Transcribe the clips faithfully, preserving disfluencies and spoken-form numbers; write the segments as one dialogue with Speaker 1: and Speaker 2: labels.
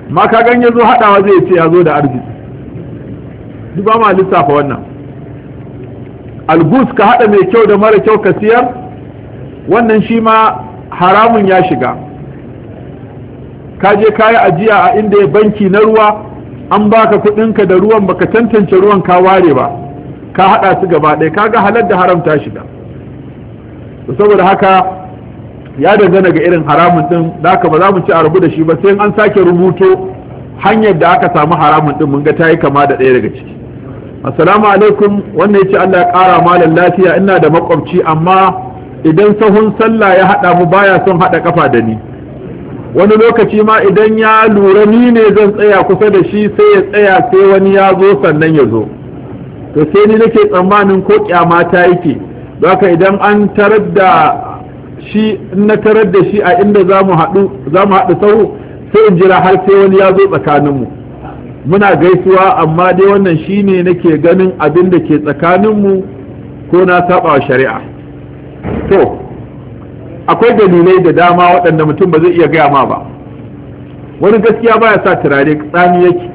Speaker 1: ma ka gan ya zo haɗawa zai ce ya zo da arziki. duk ba ma lissafa wannan. algus ka haɗa mai kyau da mara kyau ka siyar, wannan shi ma haramun ya shiga. ka je kayi ajiya a inda ya banki na ruwa, an baka kuɗinka da ruwan baka tantance ruwan ka ware ba, ka haɗa su gaba ɗaya, kaga halar da haram ta shiga. saboda haka ya dangana ga irin haramun din, da haka ba za mu ci a rabu da shi ba sai an sake rubuto hanyar da aka samu haramun din mun ga ta yi kama da ɗaya daga ciki. Assalamu alaikum, wannan yace Allah ya ƙara malam lafiya, ina da makwabci amma idan sahun sallah ya haɗa mu baya son haɗa kafa da ni. Wani lokaci ma idan ya lura ni ne zan tsaya kusa da shi sai ya tsaya sai wani ya zo sannan ya zo. To sai ni nake tsammanin ko kyamata yake, haka idan an tarar da shi in na tarar da shi a inda za mu haɗu za mu haɗu sahu sai in jira har sai wani ya zo tsakaninmu, muna gaisuwa, amma dai wannan shine nake ganin abin da ke tsakaninmu ko na saba wa shari'a. To akwai dalilai da dama waɗanda mutum ba zai iya gaya ma ba. Wani gaskiya baya sa turare, tsami yake,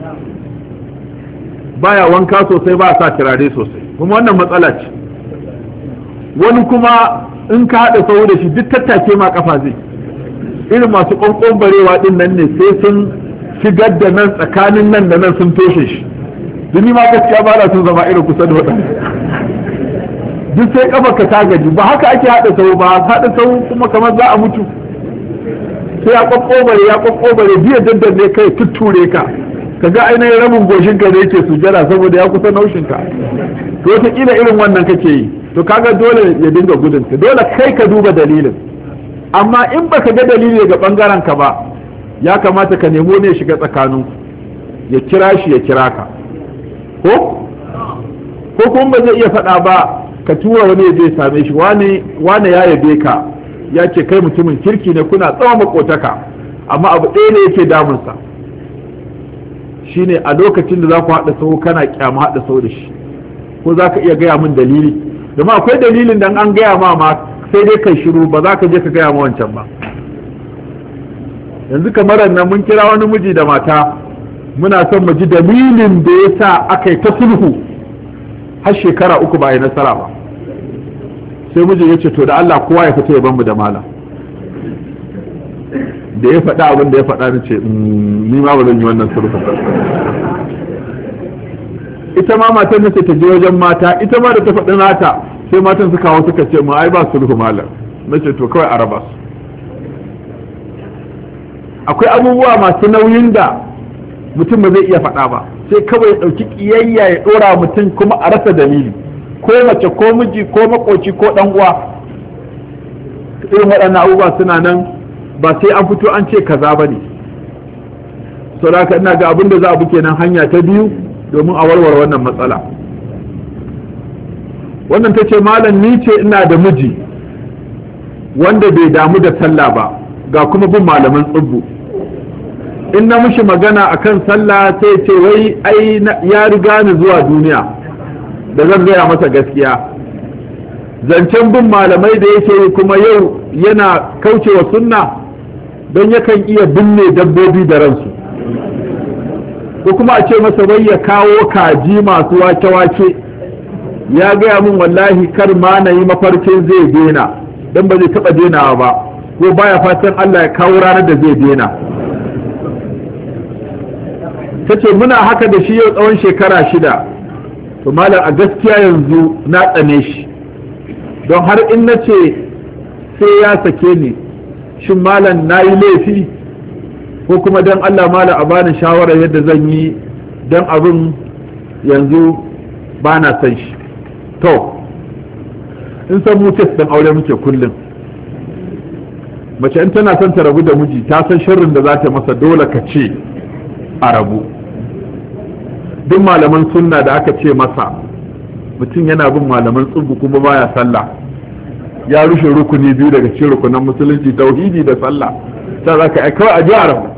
Speaker 1: baya wanka sosai, ba sa turare sosai, kuma wannan matsala ce. Wani kuma in ka haɗa sahu da shi duk tattake ma kafa zai, irin masu ƙwanƙwan barewa ɗin nan ne sai sun shigar da nan tsakanin nan da nan sun toshe shi. Duni ma gaskiya ba na sun zama irin kusa da waɗanda, duk sai kafa ka ta gaji. Ba haka ake haɗa sahu ba, haɗa sahu kuma kamar za a mutu, sai ya ƙwaƙƙobare ya ƙwaƙƙobare biya daddanne kai tutture ka, ka ga ainihin rabin goshin ka da yake sujjada saboda ya kusa naushin ka. To wataƙila irin wannan kake yi, to kaga dole ya dinga gudun ka, dole kai ka duba dalilin. Amma in baka ga dalili daga bangaren ka ba, ya kamata ka nemo ne shiga tsakanin ya kira shi ya kira ka, ko ko kuma ba zai iya faɗa ba, ka tura wani ya je same shi, wane wane ya yabe ka, ya ce kai mutumin kirki ne, kuna tsawon makotaka, amma abu ɗaya ne yake damunsa, shine a lokacin da za ku haɗa sau kana kyama haɗa sau da shi, ko za ka iya gaya min dalili? Domin akwai dalilin da an gaya ma ma sai dai kai shiru, ba za ka je ka gaya ma wancan ba. Yanzu kamar nan mun kira wani miji da mata, muna son mu ji dalilin da ya sa aka yi ta sulhu har shekara uku ba a yi nasara ba. Sai miji ya ce to da Allah kowa ya fita ya ban mu da malam. Da ya faɗa abin da ya faɗa ni ce ni ma ba zan yi wannan sulhu. Ita ma matan nace ta je wajen mata, ita ma da ta faɗi nata sai matan suka hawo suka ce mu ai ba sulhu malam. Nace to kawai a raba su. Akwai abubuwa masu nauyin da mutum ba zai iya faɗa ba, sai kawai ya ɗauki ƙiyayya ya ɗora mutum kuma a rasa dalili, ko mace ko miji ko makoci ko ɗan uwa. Irin waɗannan abubuwa suna nan, ba sai an fito an ce kaza ba ne. Saboda haka ina ga abin da za a bi kenan hanya ta biyu domin a warware wannan matsala. Wannan ta ce malam ni ce ina da miji wanda bai damu da sallah ba, ga kuma bin malaman tsibbu. In na mishi magana akan sallah sai ce wai ai ya riga ni zuwa duniya da zan gaya masa gaskiya. Zancen bin malamai da yake yi kuma yau yana kaucewa sunna, don yakan iya binne dabbobi da ransu, ko kuma a ce masa wai ya kawo kaji masu wake-wake. Ya gaya min wallahi kar ma na yi mafarkin zai dena, don ba zai taɓa denawa ba, ko baya fatan Allah ya kawo ranar da zai dena. Ta ce muna haka da shi yau tsawon shekara shida, to malam a gaskiya yanzu na tsane shi, don har in na ce sai ya sake ni, shin malam na yi laifi, ko kuma don Allah malam a bani shawara yadda zan yi, don abin yanzu ba na son shi. To in san mu test ɗin aure muke kullum, mace in tana son ta rabu da miji ta san sharrin da za ta masa, dole ka ce a rabu. Duk malaman sunna da aka ce masa mutum yana bin malaman tsubu kuma baya sallah, ya rushe rukuni biyu daga cikin rukunan musulunci, tauhidi da sallah, ta za ka kawai a ji a rabu.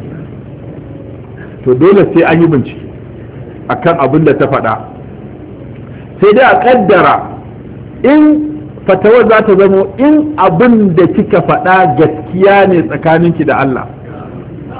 Speaker 1: To dole sai an yi bincike akan abin da ta faɗa, sai dai a kaddara in fatawar za ta zamo in abin da kika faɗa gaskiya ne tsakaninki da Allah,